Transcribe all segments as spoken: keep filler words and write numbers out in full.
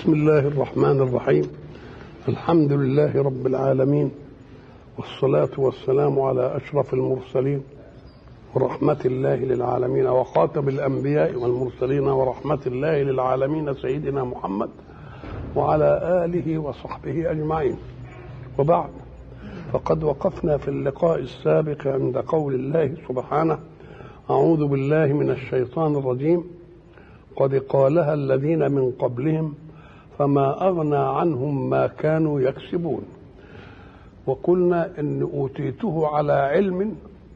بسم الله الرحمن الرحيم. الحمد لله رب العالمين، والصلاة والسلام على أشرف المرسلين ورحمة الله للعالمين وخاتم الأنبياء والمرسلين ورحمة الله للعالمين سيدنا محمد وعلى آله وصحبه أجمعين. وبعد، فقد وقفنا في اللقاء السابق عند قول الله سبحانه: أعوذ بالله من الشيطان الرجيم، قد قالها الذين من قبلهم فما أغنى عنهم ما كانوا يكسبون. وقلنا إن أوتيته على علم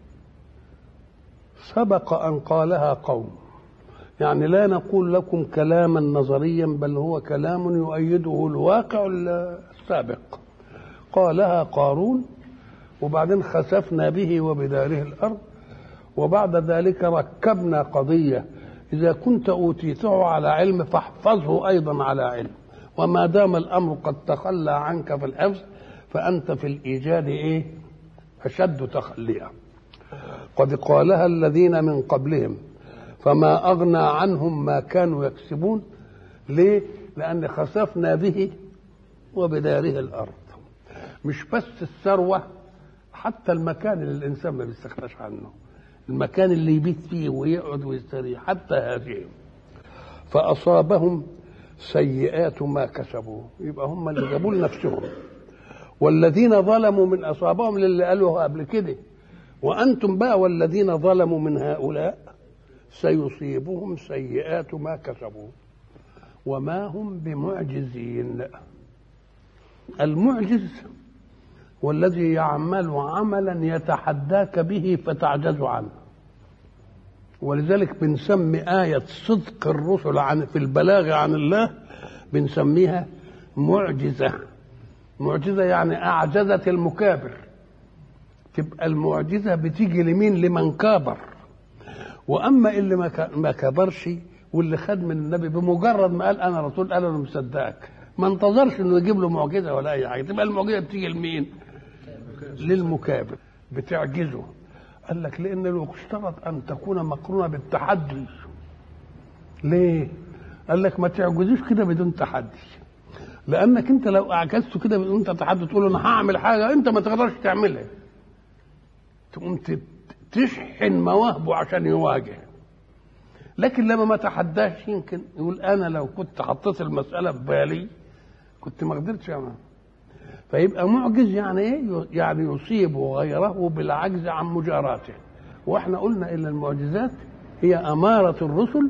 سبق أن قالها قوم، يعني لا نقول لكم كلاما نظريا، بل هو كلام يؤيده الواقع السابق. قالها قارون، وبعدين خسفنا به وبداره الأرض، وبعد ذلك ركبنا قضية: إذا كنت أوتيته على علم فاحفظه أيضا على علم، وما دام الأمر قد تخلى عنك في الحفظ فأنت في الإيجاد إيه؟ أشد تخليا. قد قالها الذين من قبلهم فما أغنى عنهم ما كانوا يكسبون. ليه؟ لأن خسفنا به وبداره الأرض. مش بس الثروة، حتى المكان اللي الإنسان ما بيستغناش عنه، المكان اللي يبيت فيه ويقعد ويستريح، حتى هذه. فأصابهم سيئات ما كسبوا، يبقى هم اللي جابوا لنفسهم. والذين ظلموا من أصابهم للي قالوها قبل كده. وأنتم بقى والذين ظلموا من هؤلاء سيصيبهم سيئات ما كسبوا وما هم بمعجزين. المعجز والذي يعمل عملا يتحداك به فتعجز عنه، ولذلك بنسمي آية صدق الرسل عن في البلاغ عن الله بنسميها معجزة. معجزة يعني أعجزت المكابر. تبقى المعجزة بتيجي لمين؟ لمن كابر. وأما اللي ما كبرش واللي خد من النبي بمجرد ما قال أنا رسول قال أنا مصدقك، ما انتظرش إنه يجيب له معجزة ولا أي حاجة. تبقى المعجزة بتيجي لمين؟ للمكابر، بتعجزه. قال لك لأن لو اشترط أن تكون مقرونة بالتحدي. ليه؟ قال لك ما تعجزوش كده بدون تحدي، لأنك أنت لو أعجزته كده بدون تحدي تقول أنا هعمل حاجة أنت ما تقدرش تعملها، تقوم تشحن مواهبه عشان يواجه. لكن لما ما تحداش يمكن يقول أنا لو كنت حطيت المسألة في بالي كنت ما قدرتش أعملها. فيبقى معجز يعني ايه؟ يعني يصيب غيره بالعجز عن مجاراته. واحنا قلنا ان المعجزات هي اماره الرسل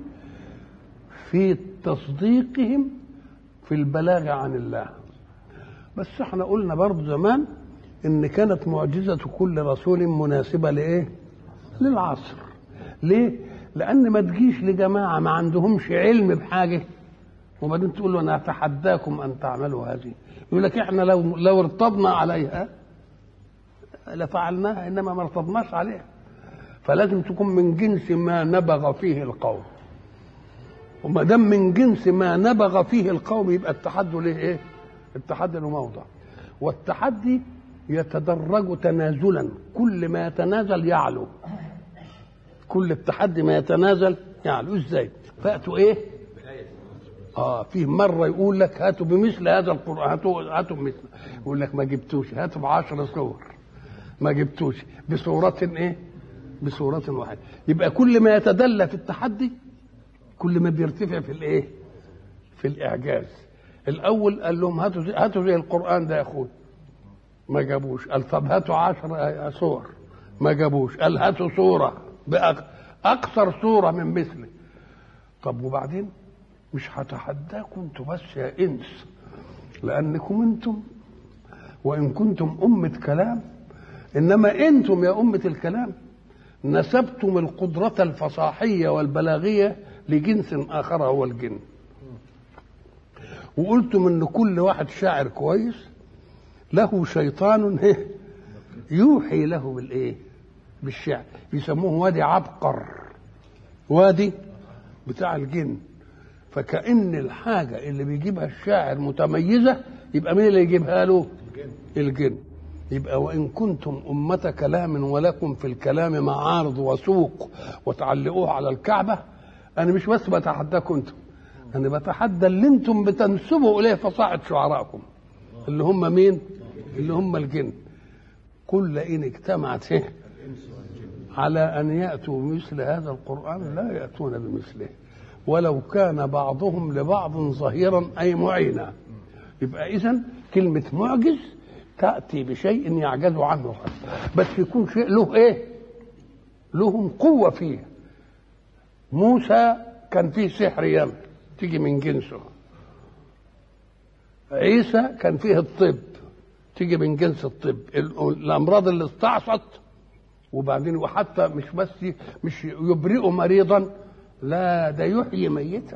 في تصديقهم في البلاغ عن الله. بس احنا قلنا برضه زمان ان كانت معجزه كل رسول مناسبه لايه؟ للعصر. ليه؟ لان ما تجيش لجماعه ما عندهمش علم بحاجه وبعدين تقول له انا اتحداكم ان تعملوا هذه. يقول لك احنا لو لو ارتضنا عليها لفعلناها، انما ما ارتضناش عليها. فلازم تكون من جنس ما نبغ فيه القوم، وما دام من جنس ما نبغ فيه القوم يبقى التحدي له ايه؟ التحدي له موضع. والتحدي يتدرج تنازلا، كل ما يتنازل يعلو. كل التحدي ما يتنازل يعلو. ازاي؟ فاتوا ايه؟ اه فيه مره يقول لك هاتوا بمثل هذا القران، هاتوا هاتوا بمثل، يقول لك ما جبتوش، هاتوا بعشر صور، ما جبتوش بصوره ايه؟ بصوره واحده. يبقى كل ما يتدلى في التحدي كل ما بيرتفع في الايه؟ في الاعجاز. الاول قال لهم هاتوا زي هاتوا زي القران ده يا اخوي، ما جابوش. قال طب هاتوا عشر صور، ما جابوش. قال هاتوا صوره باكثر صوره من مثله. طب وبعدين؟ مش هتحداكم انتم بس يا انس، لانكم انتم وان كنتم امه كلام، انما انتم يا امه الكلام نسبتم القدره الفصاحيه والبلاغيه لجنس اخر هو الجن، وقلتم ان كل واحد شاعر كويس له شيطان يوحي له بالايه؟ بالشعر. يسموه وادي عبقر، وادي بتاع الجن. فكأن الحاجة اللي بيجيبها الشاعر متميزة، يبقى مين اللي يجيبها له؟ الجن. يبقى وإن كنتم أمة كلام ولكم في الكلام معارض وسوق وتعلقوه على الكعبة، أنا مش بس بتحداكم أنتم، انا بتحدى اللي انتم بتنسبوا اليه فصاعد شعراءكم اللي هم مين؟ اللي هم الجن. قل لئن اجتمعت على ان ياتوا بمثل هذا القران لا ياتون بمثله ولو كان بعضهم لبعض ظهيرا اي معينا. يبقى اذن كلمه معجز تاتي بشيء يعجز عنه بس يكون شيء له ايه؟ لهم قوه فيه. موسى كان فيه سحر يم تيجي من جنسه. عيسى كان فيه الطب تيجي من جنس الطب. الامراض اللي استعصت وبعدين وحتى مش بس مش يبرئ مريضا لا ده يحيي ميتا.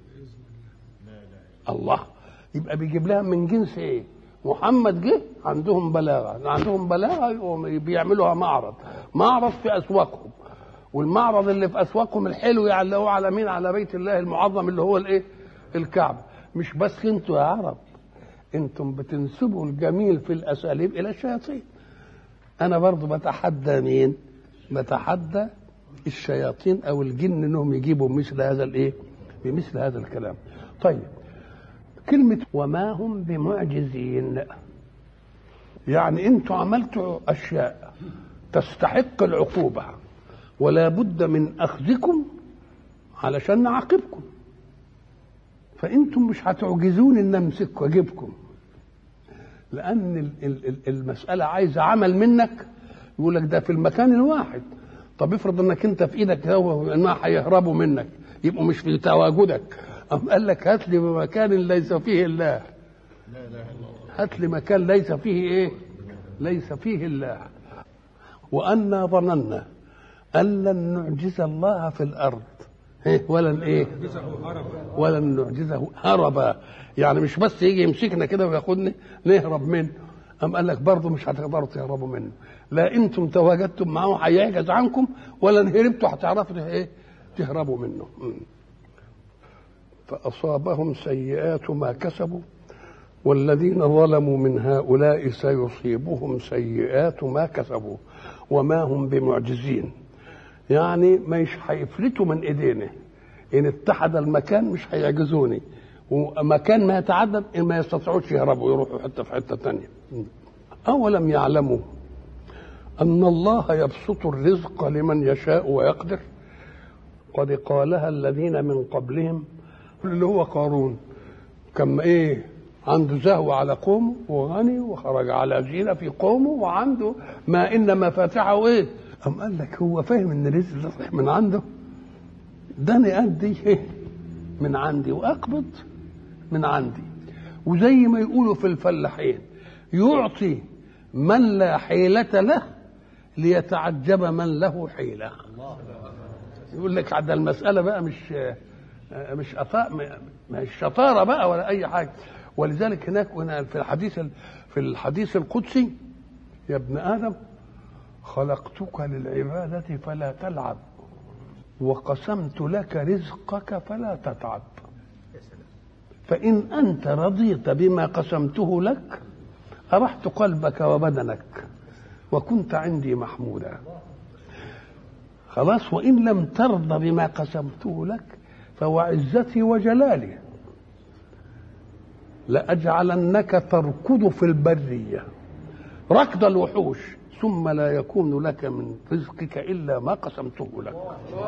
الله يبقى بيجيب لها من جنس ايه؟ محمد جه عندهم بلاغه عندهم بلاغه بيعملوها معرض معرض في اسواقهم والمعرض اللي في اسواقهم الحلو يعلقوه على مين؟ على بيت الله المعظم اللي هو الايه؟ الكعبه. مش بس انتوا يا عرب انتم بتنسبوا الجميل في الاساليب الى الشياطين. انا برضو بتحدى مين؟ بتحدى الشياطين او الجن انهم يجيبوا مثل هذا الايه؟ بمثل هذا الكلام. طيب كلمه وما هم بمعجزين يعني انتوا عملتوا اشياء تستحق العقوبه ولا بد من اخذكم علشان نعاقبكم. فانتم مش هتعجزون ان امسككم واجيبكم لان المساله عايزه عمل منك. يقول لك ده في المكان الواحد. طب افرض انك انت في ايدك ما هيهربوا منك يبقوا مش في تواجدك. أم قال لك هات لي مكان ليس فيه الله. هات لي مكان ليس فيه ايه؟ ليس فيه الله. وأنا ظننا أن لن نعجز الله في الأرض ولن ايه؟ ولن نعجزه هربا. يعني مش بس يجي يمسكنا كده وياخدني نهرب منه. أم قال لك برضه مش هتقدروا تهربوا منه. لا انتم تواجدتم معه هيعجز عنكم ولا ان هربتوا هتعرفوا ايه؟ تهربوا منه. فأصابهم سيئات ما كسبوا والذين ظلموا من هؤلاء سيصيبهم سيئات ما كسبوا وما هم بمعجزين. يعني مش هيفلتوا من ايدينا. ان اتحد المكان مش هيعجزوني ومكان ما يتعدد ما يستطيعوش يهربوا يروحوا حته في حته ثانيه. اولم يعلموا ان الله يبسط الرزق لمن يشاء ويقدر قد قالها الذين من قبلهم اللي هو قارون كان ايه؟ عنده زهو على قومه وغني وخرج على زينة في قومه وعنده ما ان مفاتحه ايه؟ أم قال لك هو فاهم ان الرزق ده صحيح من عنده؟ ده انا ادي ايه؟ من عندي واقبض من عندي. وزي ما يقولوا في الفلاحين يعطي من لا حيلة له ليتعجب من له حيلة. يقول لك عدا المسألة بقى مش مش أطاء مش شطارة بقى ولا أي حاجة. ولذلك هناك في الحديث في الحديث القدسي يا ابن آدم خلقتك للعبادة فلا تلعب وقسمت لك رزقك فلا تتعب فإن أنت رضيت بما قسمته لك أرحت قلبك وبدنك وكنت عندي محمودا. خلاص. وإن لم ترضى بما قسمته لك فوعزتي وجلالي لأجعلنك تركض في البرية ركض الوحوش ثم لا يكون لك من رزقك إلا ما قسمته لك.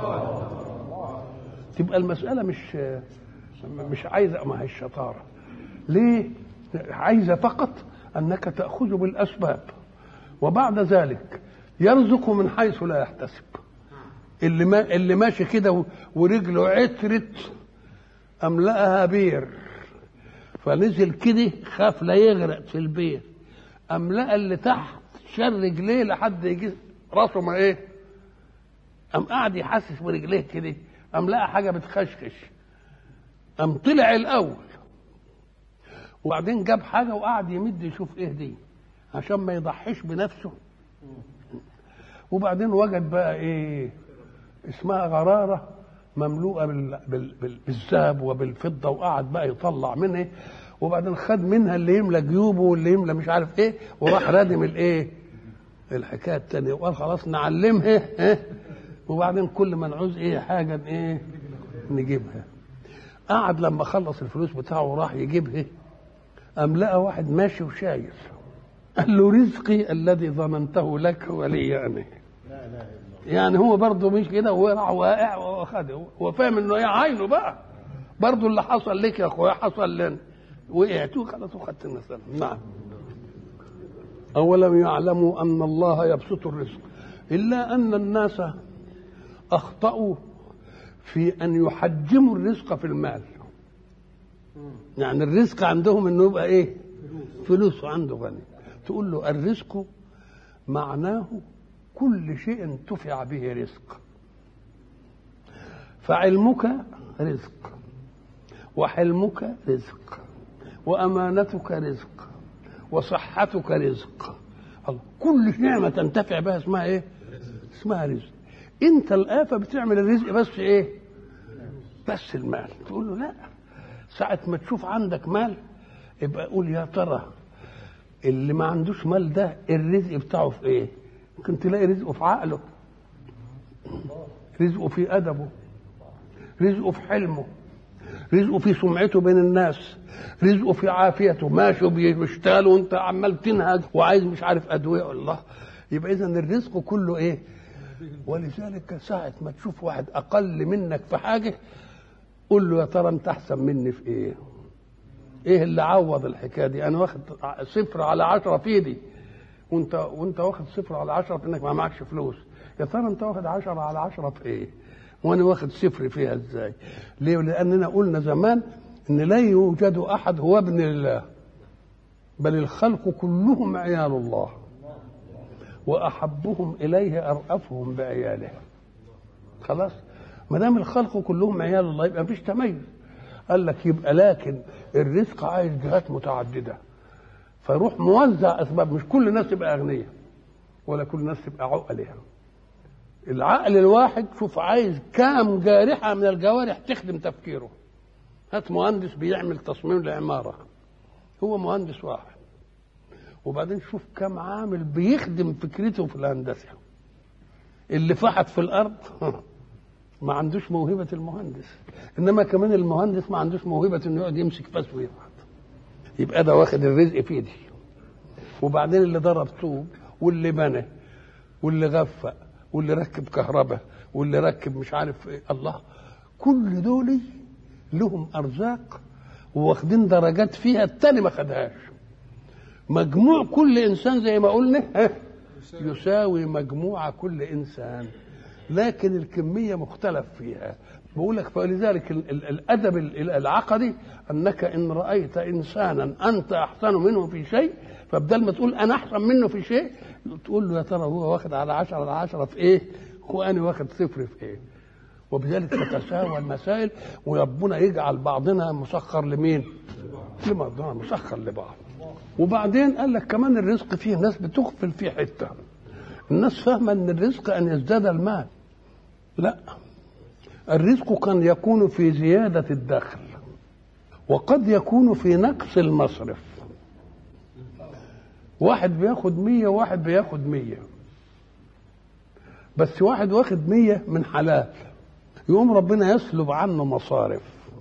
تبقى المسألة مش مش عايزة ما هي الشطارة. ليه؟ عايزة فقط أنك تأخذ بالأسباب وبعد ذلك يرزق من حيث لا يحتسب. اللي ما اللي ماشي كده ورجله عترت أملأها بير فنزل كده خاف لا يغرق في البير أملأ اللي تحت شر رجليه لحد يجي راسه ما ايه؟ أم قاعد يحسس برجليه كده أم لقى حاجة بتخشخش أم طلع الأول وبعدين جاب حاجة وقعد يمد يشوف إيه دي عشان ما يضحيش بنفسه. وبعدين وجد بقى إيه اسمها غرارة مملوءة بالذهب وبالفضة وقعد بقى يطلع منها وبعدين خد منها اللي يملى جيوبه واللي يملى مش عارف إيه وراح رادم الإيه الحكاية التانية وقال خلاص نعلمها إيه وبعدين كل ما نعوز إيه حاجة إيه نجيبها. قعد لما خلص الفلوس بتاعه وراح يجيبها، قام لقى واحد ماشي وشايل، قال له رزقي الذي ضمنته لك ولي انا. يعني هو برضه مش كده، هو راح واقع واخده، هو فاهم انه ايه عينه بقى، برضه اللي حصل لك يا اخويا حصل لنا، وقعت وخلاص وخدت المسألة. نعم. أولم يعلموا أن الله يبسط الرزق، إلا أن الناس أخطأوا في أن يحجموا الرزق في المال. يعني الرزق عندهم إنه يبقى إيه؟ فلوس عنده غني. تقول له الرزق معناه كل شيء انتفع به رزق. فعلمك رزق، وحلمك رزق، وأمانتك رزق، وصحتك رزق. الله، كل نعمة تنتفع بها اسمها ايه؟ اسمها رزق. انت الآفة بتعمل الرزق بس ايه؟ بس المال. تقول له لا، ساعة ما تشوف عندك مال يبقى قول يا ترى اللي ما عندوش مال ده الرزق بتاعه في ايه؟ ممكن تلاقي رزقه في عقله، رزقه في أدبه، رزقه في حلمه، رزقه في سمعته بين الناس، رزقه في عافيته، ماشي بيشتغل وانت عمال تنهج وعايز مش عارف ادويه. الله، يبقى اذا الرزق كله ايه؟ ولذلك ساعه ما تشوف واحد اقل منك في حاجه قول له يا ترى انت احسن مني في ايه؟ ايه اللي عوض الحكايه دي؟ انا واخد صفر على عشرة في ايدي، وانت وانت واخد صفر على عشرة في انك ما معكش فلوس. يا ترى انت واخد عشرة على عشرة في ايه؟ وانا واخد صفر فيها ازاي؟ ليه؟ لاننا قلنا زمان ان لا يوجد احد هو ابن الله، بل الخلق كلهم عيال الله، واحبهم اليه ارأفهم بعياله. خلاص، ما دام الخلق كلهم عيال الله يبقى مفيش تميز. قال لك يبقى لكن الرزق عايز جهات متعدده، فيروح موزع اسباب. مش كل الناس تبقى اغنياء ولا كل الناس تبقى عقلها. العقل الواحد شوف عايز كام جارحة من الجوارح تخدم تفكيره. هات مهندس بيعمل تصميم لعمارة، هو مهندس واحد، وبعدين شوف كام عامل بيخدم فكرته في الهندسة. اللي فحت في الأرض ما عندوش موهبة المهندس، إنما كمان المهندس ما عندوش موهبة إنه يقعد يمسك فاس ويفحت. يبقى ده واخد الرزق في ايدي. وبعدين اللي ضرب طوب، واللي بنى، واللي غفق، واللي ركب كهرباء، واللي ركب مش عارف ايه. الله، كل دول لهم ارزاق وواخدين درجات فيها التاني ما خدهاش. مجموع كل انسان زي ما قلنا يساوي مجموع كل انسان، لكن الكميه مختلف فيها. بقول لك فلذلك الادب العقدي انك ان رايت انسانا انت احسن منه في شيء، فبدل ما تقول انا احسن منه في شيء تقول له يا ترى هو واخد على عشرة على عشرة في ايه وانا واخد صفر في ايه. وبذلك تتساوى المسائل، وربنا يجعل بعضنا مسخر لمين؟ لبعضنا مسخر لبعض. وبعدين قال لك كمان الرزق فيه ناس بتغفل فيه حته. الناس فاهمه ان الرزق ان يزداد المال. لا، الرزق كان يكون في زياده الدخل، وقد يكون في نقص المصرف. واحد بياخد مية وواحد بياخد مية، بس واحد واخد مية من حلال، يقوم ربنا يسلب عنه مصارف.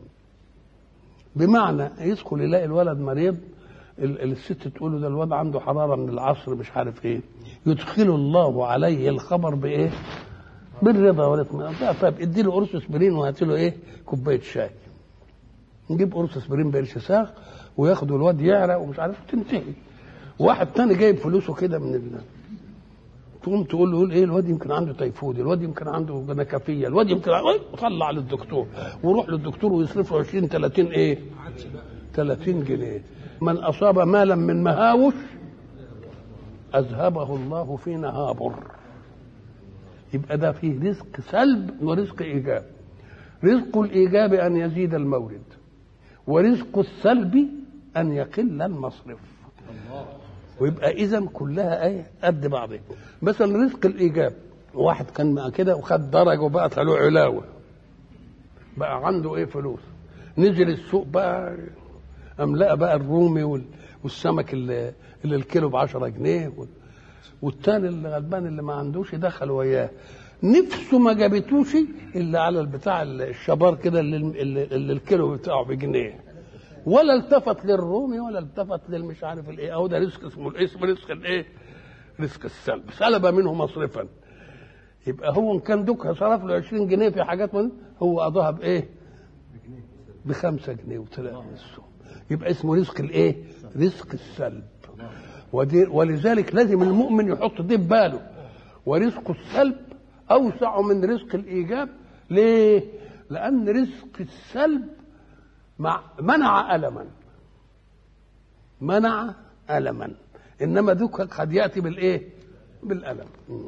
بمعنى يدخل يلاقي الولد مريض، الست تقول له ده الولد عنده حراره من العصر مش عارف ايه، يدخل الله عليه الخبر بايه؟ بالرضا والاطمئنان. طيب ادي له قرص اسبرين وهات له ايه؟ كوبايه شاي. نجيب قرص اسبرين بقرش ساغ وياخده الواد يعرق ومش عارف، تنتهي. واحد تاني جايب فلوسه كده من ال... تقوم تقول له ايه؟ الواد يمكن عنده تيفود، الواد يمكن عنده نكفيه، الواد يمكن طلع للدكتور، وروح للدكتور ويصرف له عشرين ثلاثين ايه؟ ثلاثين جنيه. من اصاب مالا من مهاوش اذهبه الله في نهابر. يبقى ده فيه رزق سلب ورزق ايجاب. رزق الايجاب ان يزيد المورد، ورزق السلب ان يقل المصرف. ويبقى اذا كلها ايه؟ قد بعضها. مثلا رزق الايجاب، واحد كان كده وخد درجه وبقت له علاوه، بقى عنده ايه؟ فلوس. نزل السوق بقى املأ بقى الرومي والسمك اللي, اللي الكيلو ب عشرة جنيه، والتاني اللي غلبان اللي ما عندوش دخل وياه. نفسه ما جابتوش الا على البتاع الشبار كده اللي, اللي, اللي الكيلو بتاعه بجنيه، ولا التفت للرومي ولا التفت للمش عارف الايه. اهو ده رزق اسمه الاسم رزق الايه؟ رزق السلب. سلب منه مصرفا. يبقى هو ان كان دوكها صرف له عشرين جنيه في حاجات من هو قضاها بايه؟ بخمسة جنيه وثلاثة نصهم. يبقى اسمه رزق الايه؟ رزق السلب. ودي ولذلك لازم المؤمن يحط دي في باله. ورزق السلب اوسع من رزق الايجاب. ليه؟ لان رزق السلب مع منع الما منع الما انما ذوك قد ياتي بالايه؟ بالالم.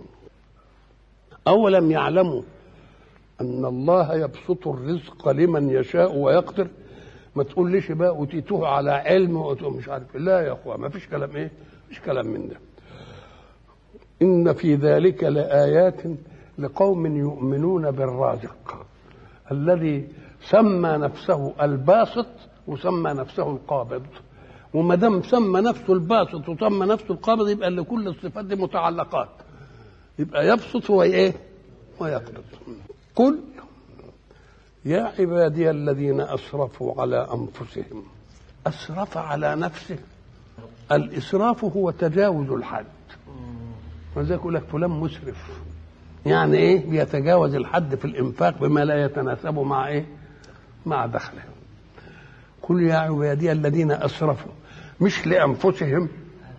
اولم يعلموا ان الله يبسط الرزق لمن يشاء ويقدر. ما تقوليش بقى اوتيتوه على علم ومش عارف. لا يا اخوان، ما فيش كلام ايه؟ مش كلام من ده. ان في ذلك لآيات لقوم يؤمنون بالرازق الذي سمى نفسه الباسط وسمى نفسه القابض. وما دام سمى نفسه الباسط وسمى نفسه القابض يبقى لكل الصفات دي متعلقات. يبقى يبسط هو ايه؟ ويقبض. قل يا عبادي الذين اسرفوا على انفسهم. اسرف على نفسه. الاسراف هو تجاوز الحد. ولذلك يقول لك فلان مسرف، يعني ايه؟ بيتجاوز الحد في الانفاق بما لا يتناسب مع ايه؟ مع دخله. قل يا عبادي الذين اسرفوا، مش لانفسهم،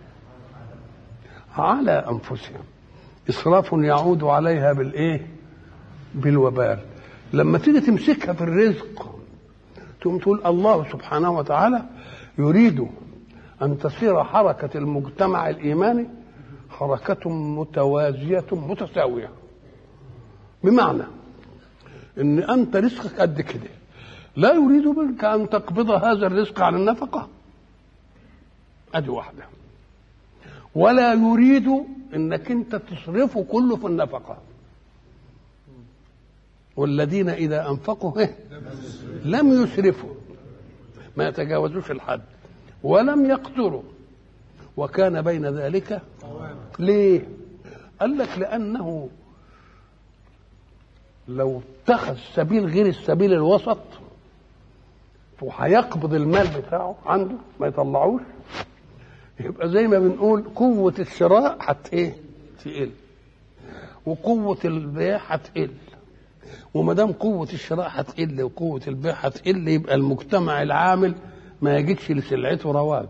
على انفسهم. اسراف يعود عليها بالايه؟ بالوبال. لما تيجي تمسكها في الرزق تقوم تقول الله سبحانه وتعالى يريد ان تصير حركه المجتمع الايماني حركه متوازيه متساويه. بمعنى ان انت رزقك قد كده، لا يريد منك ان تقبض هذا الرزق عن النفقه، ادي واحده، ولا يريد انك انت تصرفه كله في النفقه. والذين اذا انفقوا لم يسرفوا، ما يتجاوزوش الحد، ولم يقتروا، وكان بين ذلك. ليه؟ قال لك لانه لو اتخذ سبيل غير السبيل الوسط وهيقبض المال بتاعه عنده ما يطلعوش، يبقى زي ما بنقول قوة الشراء هت ايه؟ تقل، وقوة البيع هتقل. وما دام قوة الشراء هتقل وقوة البيع هتقل يبقى المجتمع العامل ما يجدش لسلعته رواج.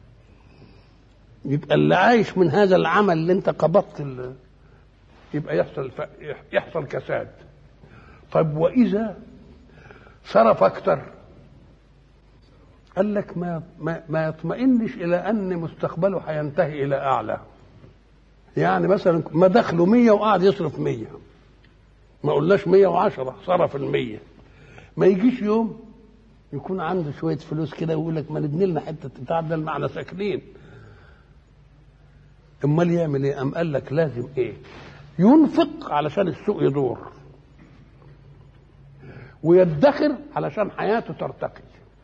يبقى اللي عايش من هذا العمل اللي انت قبضت ال... يبقى يحصل ف... يحصل كساد. طيب واذا صرف اكتر قال لك ما ما, ما يطمئنش الى ان مستقبله هينتهي الى اعلى. يعني مثلا ما دخله مية وقعد يصرف مية، ما قلناش مية وعشرة، صرف المية. ما يجيش يوم يكون عنده شويه فلوس كده ويقول لك ما نبني لنا حته بتاع ده معنا ساكنين. امال يعمل ايه؟ ام قال لك لازم ايه؟ ينفق علشان السوق يدور، ويدخر علشان حياته ترتقي.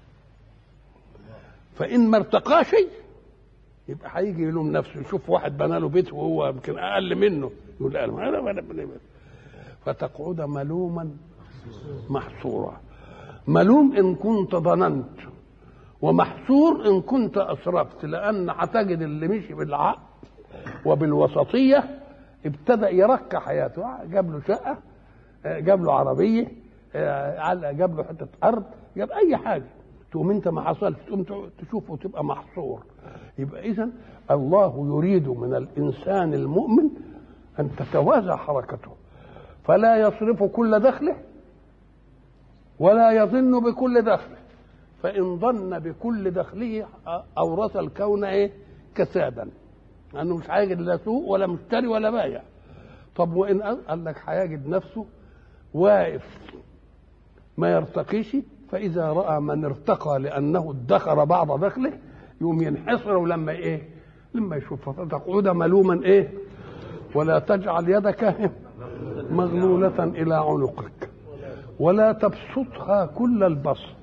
فان ما ارتقاش يبقى هيجي يلوم نفسه، يشوف واحد بنى له بيت وهو يمكن اقل منه يقول لا انا ما بني. فتقعد ملوما محصورا. ملوم ان كنت ظننت، ومحصور ان كنت اسرفت، لان هتجد اللي مشي بالعقل وبالوسطيه ابتدأ يرقى حياته. جاب له شقه، جاب له عربيه، جاب له حته ارض، جاب اي حاجه، تقوم انت ما حصلت تقوم تشوفه وتبقى محصور. يبقى اذا الله يريد من الانسان المؤمن ان تتوازى حركته، فلا يصرف كل دخله ولا يظن بكل دخله. فان ظن بكل دخله اورث الكون ايه؟ كسادا، لانه مش هيجد لا سوق ولا مشتري ولا بايع. طب وان قال لك هيجد نفسه واقف ما يرتقيش، فاذا راى من ارتقى لانه ادخر بعض دخله يوم ينحصر. ولما ايه؟ لما يشوف فتقعد ملوما ايه؟ ولا تجعل يدك مغلولة الى عنقك ولا تبسطها كل البسط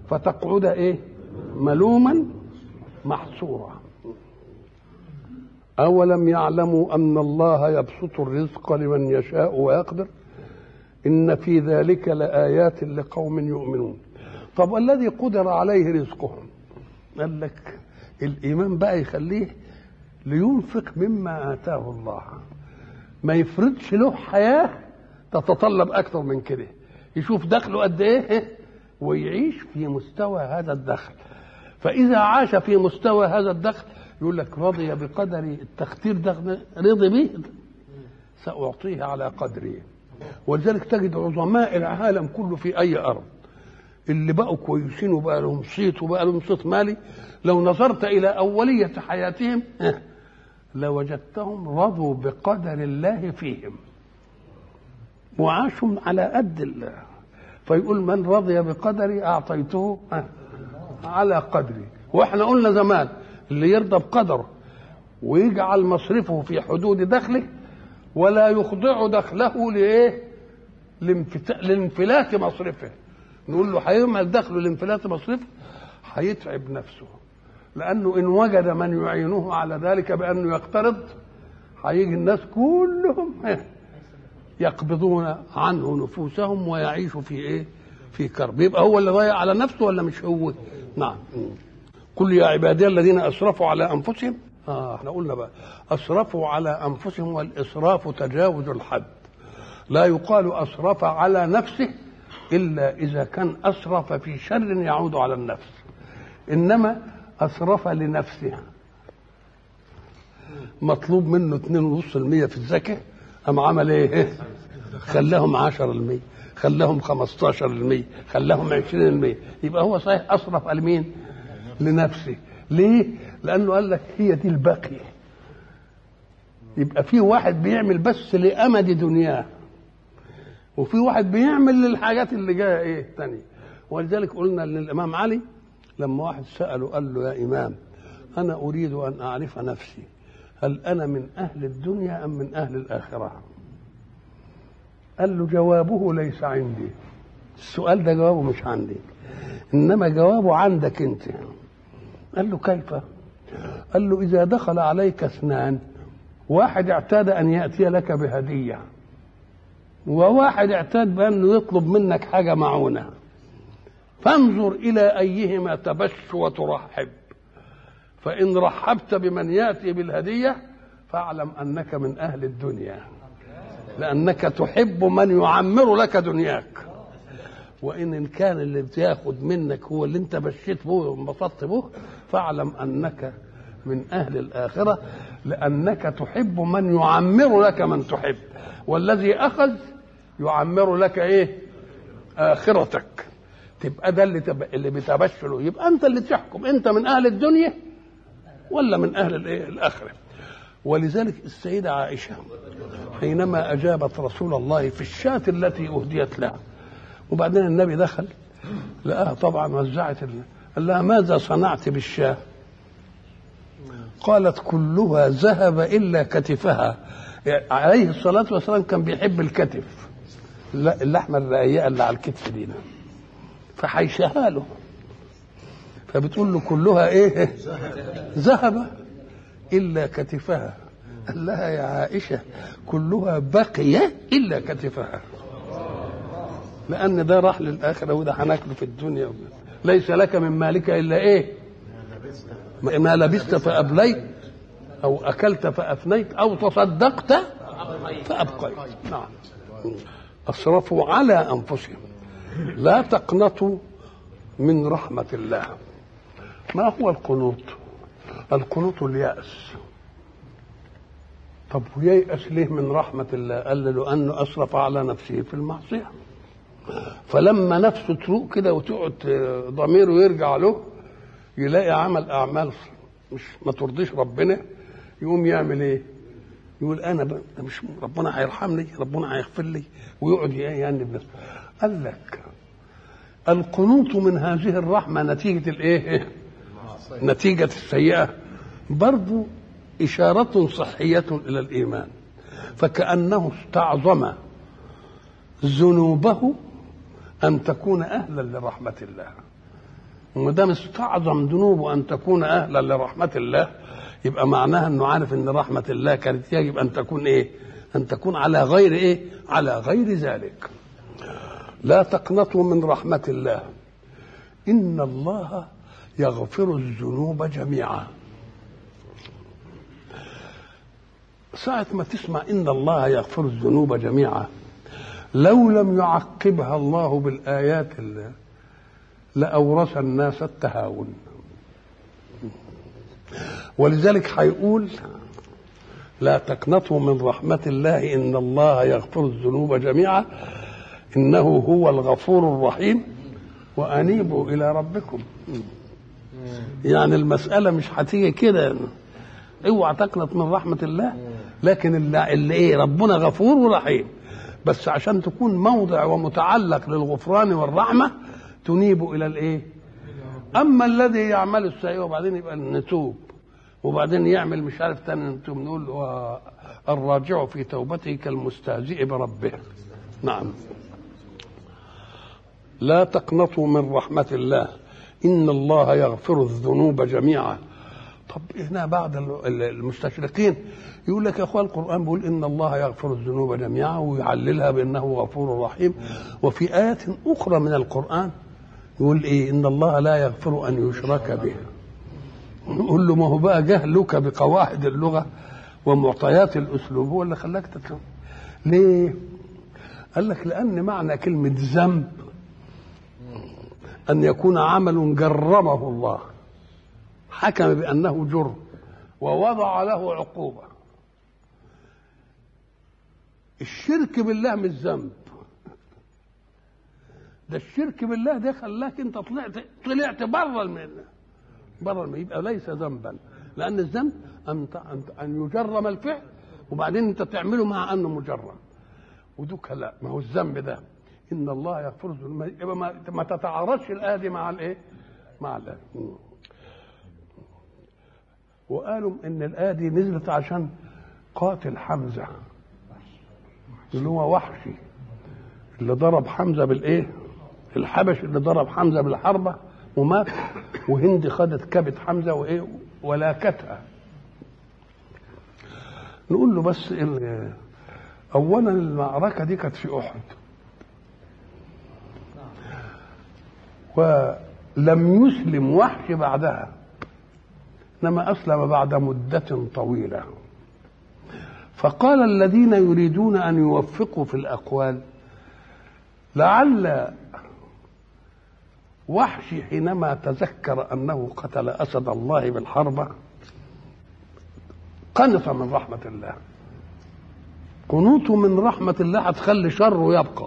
فتقعد ايه؟ ملوما محصورا. أولم يعلموا أن الله يبسط الرزق لمن يشاء ويقدر إن في ذلك لآيات لقوم يؤمنون. طب الذي قدر عليه رزقه قال لك الإيمان بقى يخليه لينفق مما آتاه الله، ما يفرضش له حياة تتطلب أكثر من كده، يشوف دخله قد إيه ويعيش في مستوى هذا الدخل. فإذا عاش في مستوى هذا الدخل يقول لك رضي بقدر التختير ده، رضي به سأعطيه على قدري. ولذلك تجد عظماء العالم كله في أي أرض اللي بقوا كويسين وبقى لهم صيت وبقى لهم صيت مالي، لو نظرت إلى أولية حياتهم لوجدتهم رضوا بقدر الله فيهم وعاشوا على قد الله. فيقول من رضي بقدري أعطيته على قدري. وإحنا قلنا زمان اللي يرضى بقدره ويجعل مصرفه في حدود دخله ولا يخضع دخله لإيه؟ لانفلات مصرفه. نقول له هيعمل دخله لانفلات مصرفه هيتعب نفسه، لأنه إن وجد من يعينه على ذلك بأنه يقترض هيجي الناس كلهم يقبضون عنه نفوسهم ويعيشوا في إيه؟ في كرب. يبقى هو اللي ضيع على نفسه ولا مش هو؟ نعم. قل يا عبادي الذين أسرفوا على أنفسهم، آه احنا قلنا بقى أسرفوا على أنفسهم، والإسراف تجاوز الحد. لا يقال أسرف على نفسه إلا إذا كان أسرف في شر يعود على النفس، إنما أسرف لنفسه مطلوب منه اثنين ونص المية في الزكاة، أم عمل إيه؟ خلاهم عشرة المية، خلاهم خمستاشر المية، خلاهم عشرين المية. يبقى هو صحيح أسرف على مين؟ لنفسه. ليه؟ لأنه قال لك هي دي الباقي. يبقى في واحد بيعمل بس لأمد دنياه، وفي واحد بيعمل للحاجات اللي جايه ايه تانية. ولذلك قلنا للامام علي لما واحد ساله قال له يا امام انا اريد ان اعرف نفسي، هل انا من اهل الدنيا ام من اهل الاخره؟ قال له جوابه ليس عندي، السؤال ده جوابه مش عندي، انما جوابه عندك انت. قال له كيف؟ قال له اذا دخل عليك اثنان، واحد اعتاد ان ياتي لك بهديه، وواحد اعتاد بأنه يطلب منك حاجة معونة، فانظر إلى أيهما تبش وترحب. فإن رحبت بمن يأتي بالهدية فاعلم أنك من أهل الدنيا، لأنك تحب من يعمر لك دنياك. وإن كان اللي بتاخد منك هو اللي انت بشيت به وانبسطت به فاعلم أنك من أهل الآخرة، لأنك تحب من يعمر لك من تحب، والذي أخذ يعمر لك إيه؟ آخرتك. تبقى ده اللي, تب... اللي بتبشره. يبقى أنت اللي تحكم، أنت من أهل الدنيا ولا من أهل الإيه؟ الآخرة. ولذلك السيدة عائشة حينما أجابت رسول الله في الشاة التي أهديت لها، وبعدين النبي دخل لقاها طبعا وزعت ال... قال لها ماذا صنعت بالشاة؟ قالت كلها ذهب إلا كتفها. يعني عليه الصلاة والسلام كان بيحب الكتف، اللحمة الرقيقة اللي على الكتف دي، فحيشها له، فبتقول له كلها ايه؟ ذهب إلا كتفها. قال لها يا عائشة كلها بقي إلا كتفها، لأن ده راح للآخرة وده هناكله في الدنيا. ليس لك من مالك إلا ايه؟ ما لبست فأبليت، أو أكلت فأفنيت، أو تصدقت فأبقيت. نعم. أسرفوا على أنفسهم. لا تقنطوا من رحمة الله. ما هو القنوط؟ القنوط اليأس. طب وييأس ليه من رحمة الله؟ قال له أنه أسرف على نفسه في المعصية، فلما نفسه تروق كده وتقعد ضميره يرجع له يلاقي عمل أعمال مش ما ترضيش ربنا، يقوم يعمل ايه؟ يقول انا ب... مش ربنا هيرحمني، ربنا هيغفر لي، ويقعد يعني بنفسه. قال لك القنوط من هذه الرحمه نتيجه الايه؟ نتيجه السيئه برضو اشاره صحيه الى الايمان، فكانه استعظم ذنوبه ان تكون اهلا لرحمه الله. وما دام استعظم ذنوبه ان تكون اهلا لرحمه الله يبقى معناها انه عارف ان رحمه الله كانت يجب ان تكون ايه؟ ان تكون على غير ايه؟ على غير ذلك. لا تقنطوا من رحمه الله ان الله يغفر الذنوب جميعا. ساعة ما تسمع إن الله يغفر الذنوب جميعا لو لم يعقبها الله بالآيات لأورث الناس التهاون. ولذلك هيقول لا تقنطوا من رحمة الله إن الله يغفر الذنوب جميعا إنه هو الغفور الرحيم وأنيبوا إلى ربكم. يعني المسألة مش هتيجي كده اوعى تقنط من رحمة الله، لكن اللي, اللي ايه ربنا غفور ورحيم، بس عشان تكون موضع ومتعلق للغفران والرحمة تنيب الى الايه. اما الذي يعمل السيئة وبعدين يبقى نتوب وبعدين يعمل مش عارف تاني نتوب، نقول الراجع في توبته كالمستهزئ بربه. نعم. لا تقنطوا من رحمة الله إن الله يغفر الذنوب جميعا. طب هنا بعض المستشرقين يقول لك يا اخوان القرآن بيقول إن الله يغفر الذنوب جميعا ويعللها بأنه غفور رحيم، وفي آيات أخرى من القرآن يقول إيه؟ إن الله لا يغفر أن يشرك به. نقول له ما هو بقى جهلك بقواعد اللغة ومعطيات الأسلوب هو اللي خلاك تفهم. ليه؟ قال لك لأن معنى كلمة ذنب أن يكون عمل جرمه الله، حكم بأنه جرم ووضع له عقوبة. الشرك بالله مش ذنب، ده الشرك بالله ده خلاك انت طلعت طلعت بره المله بره المله، يبقى ليس ذنبا، لأن الذنب أن أن يجرم الفعل وبعدين انت تعمله مع أنه مجرم، ودوك لا، ما هو الذنب ده إن الله يغفر الذنوب، يبقى ما, ما تتعارضش الآية دي مع الإيه؟ مع الآية. وقالوا إن الآية دي نزلت عشان قاتل حمزة اللي هو وحشي اللي ضرب حمزة بالإيه؟ الحبش اللي ضرب حمزة بالحربة ومات، وهند خدت كبت حمزة وإيه؟ ولاكتها. نقول له بس أولا المعركة دي كانت في أحد، ولم يسلم وحش بعدها، إنما أسلم بعد مدة طويلة. فقال الذين يريدون أن يوفقوا في الأقوال لعل وحش حينما تذكر أنه قتل أسد الله بالحربة قنط من رحمة الله. قنوطه من رحمة الله هتخلي شره يبقى.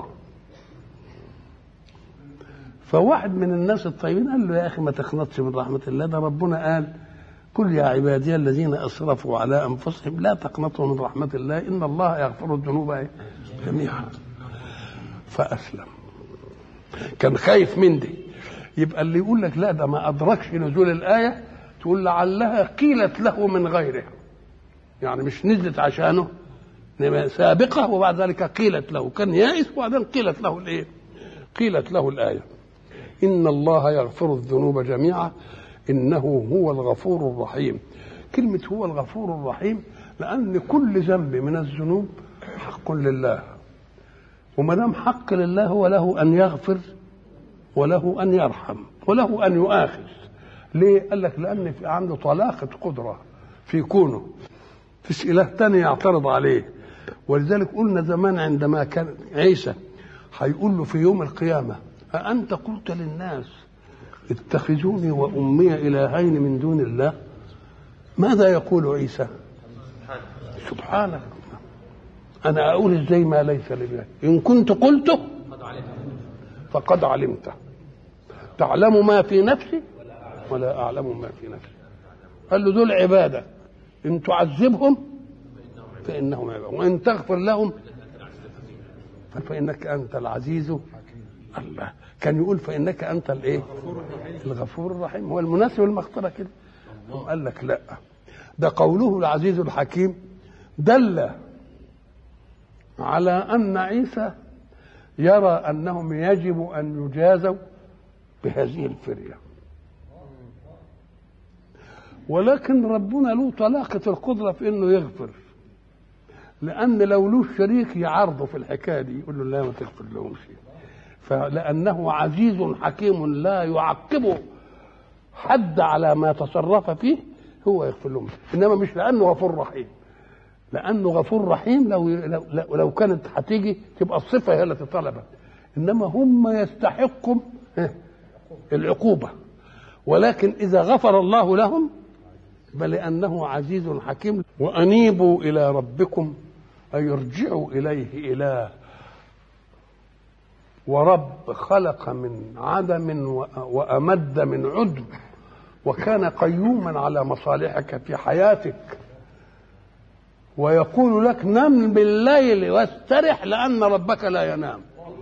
فواحد من الناس الطيبين قال له يا أخي ما تقنطش من رحمة الله، ده ربنا قال قل يا عبادي الذين أسرفوا على أنفسهم لا تقنطوا من رحمة الله إن الله يغفر الذنوب جميعا. فأسلم، كان خايف من دي. يبقى اللي يقول لك لا ده ما أدركش نزول الآية تقول لعلها قيلت له من غيره، يعني مش نزلت عشانه، سابقة وبعد ذلك قيلت له، كان يائس وبعدين قيلت له الإيه؟ قيلت له الآية إن الله يغفر الذنوب جميعا إنه هو الغفور الرحيم. كلمة هو الغفور الرحيم لأن كل ذنب من الذنوب حق لله، وما دام حق لله هو له أن يغفر وله أن يرحم وله أن يؤاخذ. ليه؟ قال لك لأن في عنده طلاقة قدرة في كونه، فيش إله تاني يعترض عليه. ولذلك قلنا زمان عندما كان عيسى هيقول له في يوم القيامة أأنت قلت للناس اتخذوني وأمي إلهين من دون الله؟ ماذا يقول عيسى؟ سبحانك أنا أقول إزاي ما ليس لي به؟ إن كنت قلته فقد علمته، تعلم ما في نفسي ولا أعلم ما في نفسي. قال له دول عبادة، إن تعذبهم فإنهم عبادة وإن تغفر لهم فإنك أنت العزيز. الله كان يقول فإنك أنت الإيه؟ الغفور الرحيم. هو المناسب المغفرة كده. قال لك لا، ده قوله العزيز الحكيم دل على أن عيسى يرى أنهم يجب أن يجازوا بهذه الفرية، ولكن ربنا له طلاقة القدرة في انه يغفر، لان لو له شريك يعارضه في الحكايه دي يقول له لا ما تغفر لهمش، فلانه عزيز حكيم لا يعقبه حد على ما تصرف فيه هو يغفر لهم، انما مش لانه غفور رحيم، لانه غفور رحيم لو لو, لو كانت هتيجي تبقى الصفه هي التي طلبت، انما هم يستحقوا العقوبه، ولكن اذا غفر الله لهم بل لانه عزيز حكيم. وانيبوا الى ربكم اي ارجعوا اليه، اله ورب خلق من عدم وامد من عدم وكان قيوما على مصالحك في حياتك، ويقول لك نم بالليل واسترح لأن ربك لا ينام،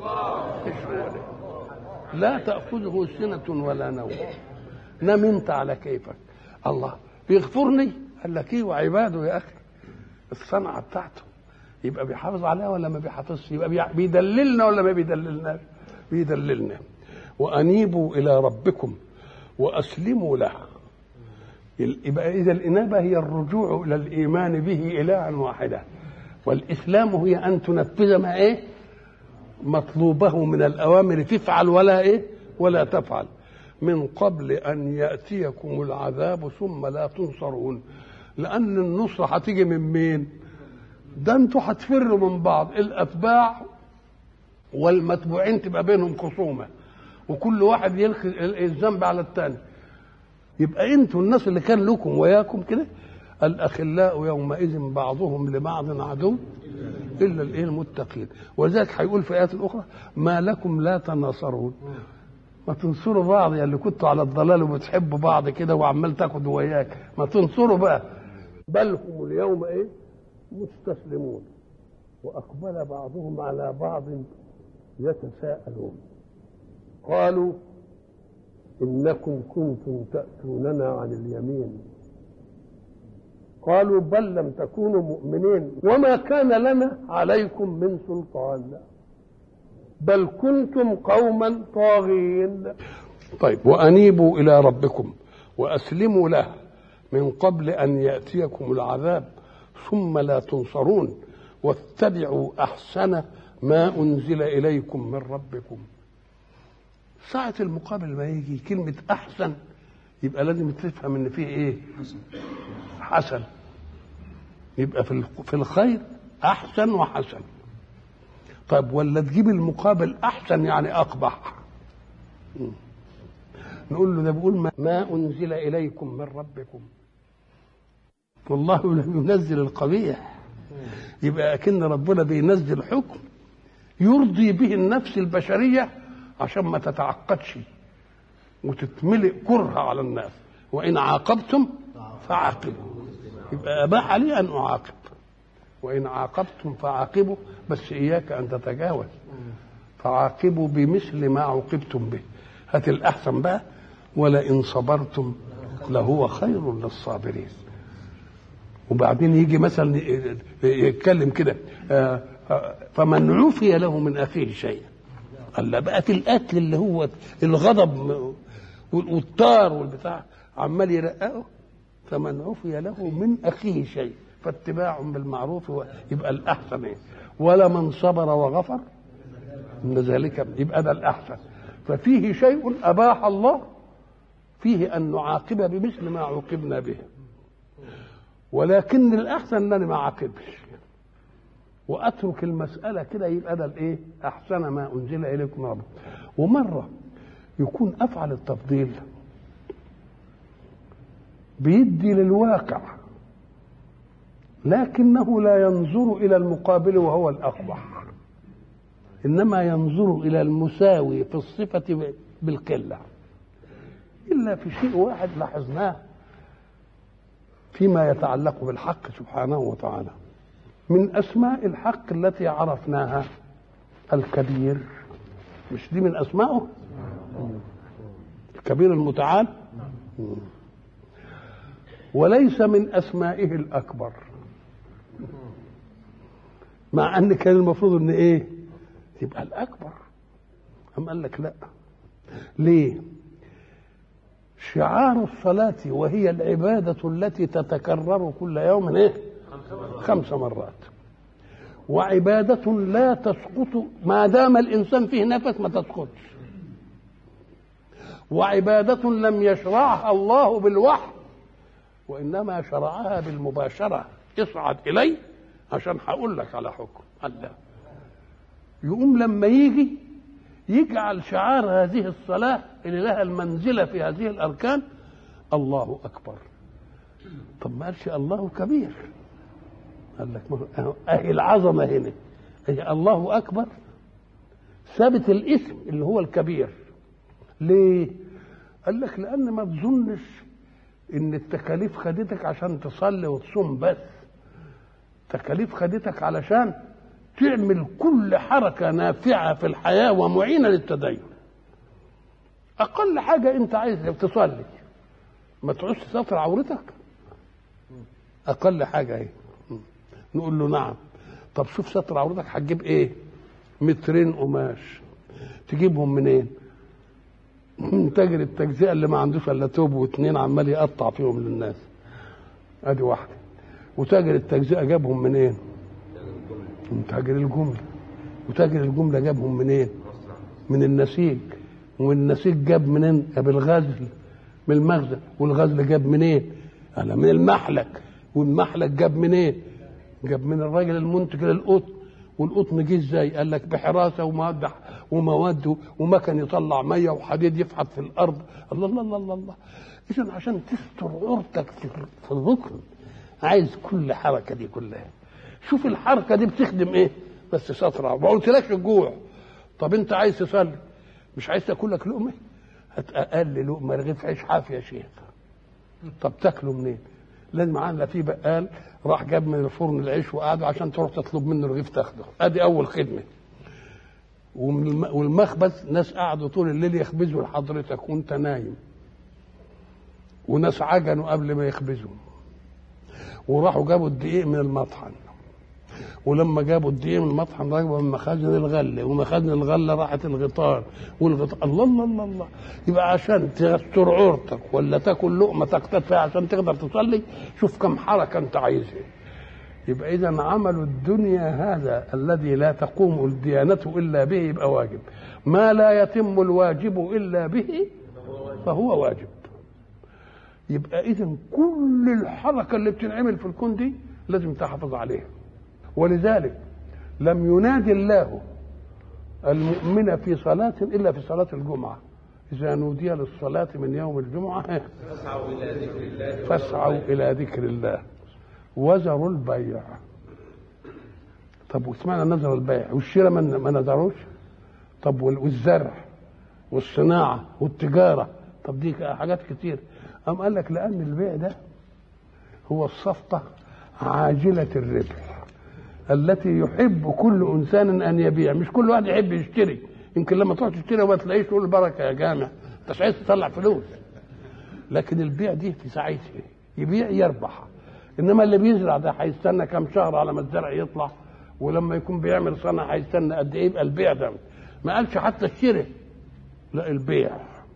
لا تأخذه سنة ولا نوم، نم انت على كيفك. الله بيغفرني قال لك ايه وعباده يا اخي الصنعة بتاعته، يبقى بيحافظ عليها ولا ما بيحافظش؟ يبقى بيدللنا ولا ما بيدللنا؟ بيدللنا. وأنيبوا إلى ربكم وأسلموا له، يبقى إذا الإنابة هي الرجوع إلى الإيمان به إلها واحدا، والإسلام هي أن تنفذ ما إيه مطلوبه من الأوامر، تفعل ولا إيه ولا تفعل، من قبل أن يأتيكم العذاب ثم لا تنصرون. لأن النصرة هتيجي من مين؟ ده انتوا هتفروا من بعض، الأتباع والمتبوعين تبقى بينهم خصومة وكل واحد يلقي الذنب على الثاني، يبقى انتوا الناس اللي كان لكم وياكم كده الاخلاء يومئذ بعضهم لبعض عدو الا الايه المتقين. ولذلك هيقول في ايات اخرى ما لكم لا تناصرون، ما تنصروا بعض يا اللي كنتوا على الضلال وبتحبوا بعض كده وعمال تاخدوا وياك، ما تنصروا بقى. بل هم اليوم ايه مستسلمون واقبل بعضهم على بعض يتساءلون قالوا إنكم كنتم تأتوننا عن اليمين قالوا بل لم تكونوا مؤمنين وما كان لنا عليكم من سلطان بل كنتم قوما طاغين. طيب وأنيبوا إلى ربكم وأسلموا له من قبل أن يأتيكم العذاب ثم لا تنصرون واتبعوا أحسن ما أنزل إليكم من ربكم. ساعة المقابل ما يجي كلمة أحسن يبقى لازم تفهم إن فيه إيه؟ حسن. يبقى في الخير أحسن وحسن. طيب ولا تجيب المقابل أحسن يعني أقبح؟ نقول له ده بيقول ما أنزل إليكم من ربكم، والله لم ينزل القبيح، يبقى أكن ربنا بينزل حكم يرضي به النفس البشرية عشان ما تتعقدش وتتملئ كره على الناس. وإن عاقبتم فعاقبوا، يبقى أباح لي أن أعاقب، وإن عاقبتم فعاقبوا بس إياك أن تتجاوز، فعاقبوا بمثل ما عوقبتم به. هات الأحسن بقى ولئن صبرتم لهو خير للصابرين. وبعدين يجي مثلا يتكلم كده فمن عفي له من أخيه شيء، قال بقى في القتل اللي هو الغضب والطار والبتاع عمال يرققه، فمن عفي له من أخيه شيء فاتباع بالمعروف يبقى الأحسن إيه؟ ولا من صبر وغفر من ذلك يبقى ده الأحسن. ففيه شيء أباح الله فيه أن نعاقب بمثل ما عوقبنا به، ولكن الأحسن أنني ما أعاقبش وأترك المسألة كده، يبقى ده الإيه؟ أحسن ما أنزل إليكم ربكم. ومرة يكون أفعل التفضيل بيدي للواقع لكنه لا ينظر إلى المقابل وهو الأقبح، إنما ينظر إلى المساوي في الصفة بالقلة. إلا في شيء واحد لاحظناه فيما يتعلق بالحق سبحانه وتعالى. من أسماء الحق التي عرفناها الكبير، مش دي من أسمائه؟ الكبير المتعال. وليس من أسمائه الأكبر، مع أن كان المفروض أن إيه تبقى الأكبر. أم قال لك لا. ليه؟ شعار الصلاة وهي العبادة التي تتكرر كل يوم ايه؟ خمس مرات. وعبادة لا تسقط ما دام الإنسان فيه نفس، ما تسقطش. وعبادة لم يشرعها الله بالوحي، وإنما شرعها بالمباشرة. اصعد إلي عشان هقول لك على حكم الله. يقوم لما يجي يجعل شعار هذه الصلاة اللي لها المنزلة في هذه الأركان الله أكبر. طب ما قالش الله كبير؟ قال لك ما أهي العظمة هنا هي الله أكبر، ثابت الاسم اللي هو الكبير. ليه؟ قال لك لأن ما تظنش إن التكاليف خدتك عشان تصلي وتصوم بس، تكاليف خدتك علشان تعمل كل حركة نافعة في الحياة ومعينة للتدين. أقل حاجة أنت عايز تصلي، ما تعوز تستر عورتك، أقل حاجة اهي. نقول له نعم. طب شوف ستر عورتك هتجيب إيه؟ مترين قماش، تجيبهم منين؟ من تاجر التجزئة اللي ما عندوش إلا توب واتنين عمال يقطع فيهم للناس، أدي واحدة. وتاجر التجزئة جابهم منين؟ من تاجر الجملة. وتاجر الجملة جابهم منين؟ من النسيج. والنسيج جاب منين؟ جاب الغزل من المخزن. والغزل جاب منين؟ أنا من المحلك. والمحلك جاب منين؟ جاب من الراجل المنتج للقطن. والقطن جه ازاي؟ قال لك بحراسه ومواد ومواد ومكن يطلع ميه وحديد يفحط في الارض. الله الله الله الله, الله. اذا عشان تستر عورتك في الركن عايز كل حركه دي كلها. شوف الحركه دي بتخدم ايه؟ بس ستر. ما قلتلكش الجوع. طب انت عايز تصلي مش عايز تاكل لك لقمه؟ هات اقل لقمه رغيف عيش حافي يا شيخ. طب تاكله منين؟ لازم عندنا في بقال راح جاب من الفرن العيش وقعد عشان تروح تطلب منه رغيف تاخده. ادي اول خدمه. والمخبز ناس قعدوا طول الليل يخبزوا لحضرتك وانت نايم، وناس عجنوا قبل ما يخبزوا، وراحوا جابوا الدقيق من المطحن، ولما جابوا الدقيق من المطحن راجعوا من مخازن الغله، ومخازن الغله راحت الغطار، والغطار الله الله الله الله. يبقى عشان تستر عورتك ولا تاكل لقمه تكتفي عشان تقدر تصلي، شوف كم حركه انت عايزها. يبقى اذا عمل الدنيا هذا الذي لا تقوم الديانه الا به يبقى واجب. ما لا يتم الواجب الا به فهو واجب. يبقى اذا كل الحركه اللي بتنعمل في الكون دي لازم تحافظ عليها. ولذلك لم ينادي الله المؤمن في صلاة إلا في صلاة الجمعة. إذا نودي للصلاة من يوم الجمعة فاسعوا إلى ذكر الله فاسعوا إلى ذكر الله وذروا البيع. طب واسمعنا نذر البيع والشراء ما نذروش؟ طب والزرع والصناعة والتجارة، طب دي حاجات كتير. أم قال لك لأن البيع ده هو الصفقة عاجلة الربح التي يحب كل انسان ان يبيع. مش كل واحد يحب يشتري. يمكن لما تروح تشتري وما تلاقيش تقول البركه يا جامع، انت مش عايز تطلع فلوس. لكن البيع دي في ساعتها يبيع يربح. انما اللي بيزرع ده هيستنى كام شهر على ما الزرع يطلع، ولما يكون بيعمل صنعه هيستنى قد ايه يبقى البيع ده. ما قالش حتى الشراء، لا البيع.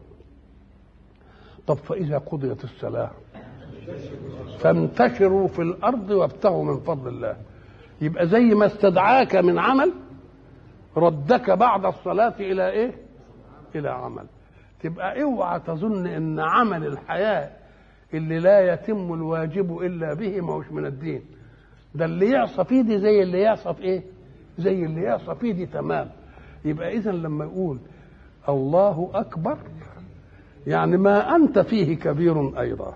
طب فاذا قضيت الصلاه فانتشروا في الارض وابتغوا من فضل الله. يبقى زي ما استدعاك من عمل ردك بعد الصلاة إلى إيه؟ إلى عمل. تبقى اوعى تظن إن عمل الحياة اللي لا يتم الواجب إلا به ما هوش من الدين. ده اللي يعصى فيه دي زي اللي يعصى في إيه؟ زي اللي يعصى فيه دي تمام. يبقى إذن لما يقول الله أكبر يعني ما أنت فيه كبير أيضا،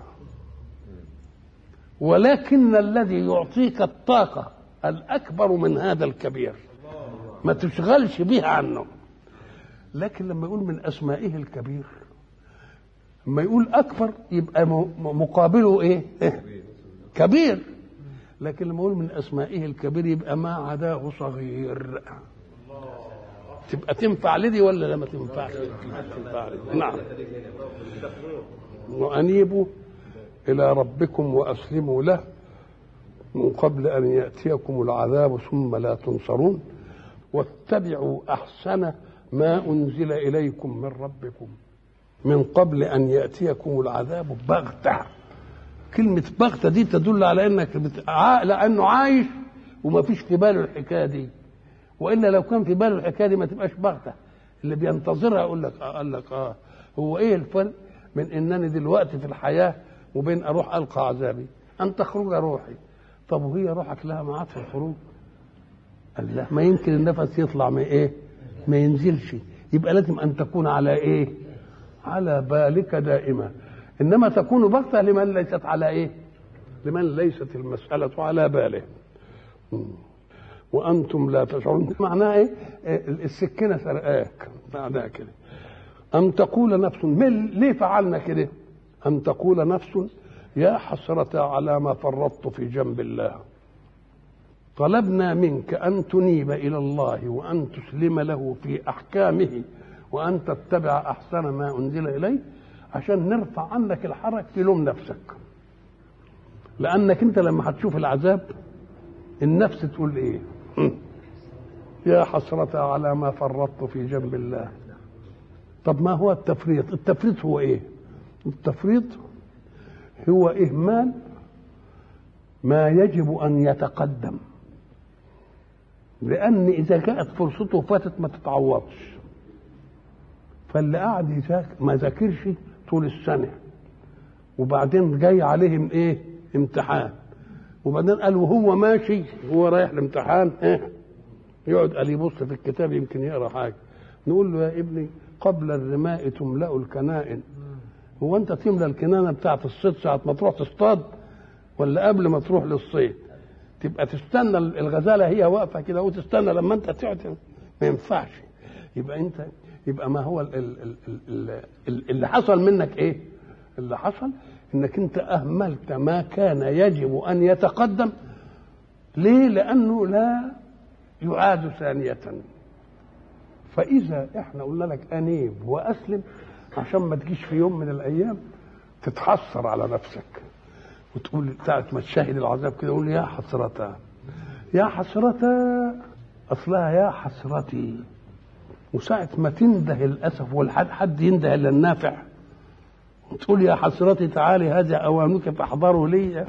ولكن الذي يعطيك الطاقة الأكبر من هذا الكبير ما تشغلش به عنه. لكن لما يقول من أسمائه الكبير، لما يقول أكبر يبقى مقابله إيه؟ كبير. لكن لما يقول من أسمائه الكبير يبقى ما عداه صغير. تبقى تنفع لدي ولا لا ما تنفعش؟ تنفع لدي. نعم. وأنيبوا إلى ربكم وأسلموا له من قبل أن يأتيكم العذاب ثم لا تنصرون واتبعوا أحسن ما أنزل إليكم من ربكم من قبل أن يأتيكم العذاب بغتة. كلمة بغتة دي تدل على أنك بت... لأنه عايش وما فيش في باله الحكاية دي، وإلا لو كان في باله الحكاية دي ما تبقاش بغتة. اللي بينتظرها يقول لك آه قال لك آه هو إيه الفرق من إنني دلوقتي في الحياة وبين أروح ألقى عذابي؟ أن تخرج روحي. طب وهي روحك لها ميعاد في الخروج؟ قال لا، ما يمكن النفس يطلع من إيه؟ ما ينزلش. يبقى لازم أن تكون على إيه؟ على بالك دائما. إنما تكون بغتة لمن ليست على إيه؟ لمن ليست المسألة على باله. وأنتم لا تشعرون. معناه إيه؟ السكينة سرقاك. معناها كده. أن تقول نفس ليه فعلنا كده؟ أن تقول نفس يا حسرة على ما فرطت في جنب الله. طلبنا منك أن تنيب إلى الله وأن تسلم له في أحكامه وأن تتبع أحسن ما أنزل إليه عشان نرفع عنك الحرج تلوم نفسك. لأنك أنت لما هتشوف العذاب النفس تقول إيه؟ يا حسرة على ما فرطت في جنب الله. طب ما هو التفريط؟ التفريط هو إيه؟ التفريط هو إهمال ما يجب أن يتقدم، لأن إذا جاءت فرصته فاتت ما تتعوضش. فاللي قاعد يذاكر ما ذاكرش طول السنة وبعدين جاي عليهم إيه؟ امتحان، وبعدين قال وهو ماشي هو رايح الامتحان إيه؟ يقعد قال يبص في الكتاب يمكن يقرأ حاجة. نقول له يا ابني قبل الرماء تملأ الكنائن. هو أنت تملأ الكنانة بتاعت الصيد ساعة ما تروح تصطاد ولا قبل ما تروح للصيد؟ تبقى تستنى الغزالة هي واقفة كده وتستنى لما أنت تقعد؟ ما ينفعش. يبقى أنت يبقى ما هو ال ال ال ال اللي حصل منك إيه؟ اللي حصل إنك أنت أهملت ما كان يجب أن يتقدم. ليه؟ لأنه لا يعاد ثانية. فإذا إحنا قلنا لك أنيب وأسلم عشان ما تجيش في يوم من الأيام تتحسر على نفسك وتقول ساعة ما تشاهد العذاب كده قول يا حسرتا يا حسرتا، أصلها يا حسرتي. وساعة ما تنده الأسف والحد حد ينده إلا النافع تقول يا حسرتي تعالي هذا أوانك فاحضروا لي.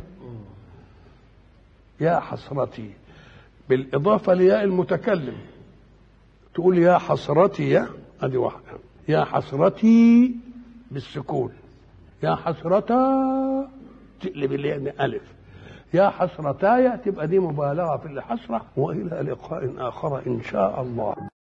يا حسرتي بالإضافة لياء المتكلم تقول يا حسرتي يا هذه واحدة. يا حسرتي بالسكون. يا حسرتا تقلب الياء ألف. يا حسرتايا تبقى دي مبالغة في الحسرة. وإلى لقاء آخر إن شاء الله.